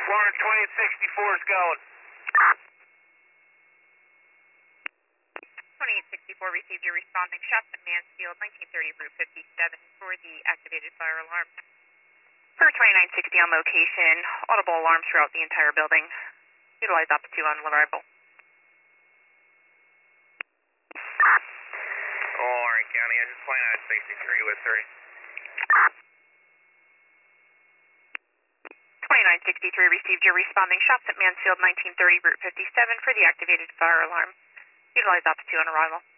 Lawrence 2864 is going. 2864 received your responding shots at Mansfield, 1930 Route 57 for the activated fire alarm. For 2960 on location, audible alarms throughout the entire building. Utilize OPS 2 on arrival. Orange County, I just plane out 63 with 30. 2963 received your responding shots at Mansfield, 1930 Route 57 for the activated fire alarm. Utilize OPS 2 on arrival.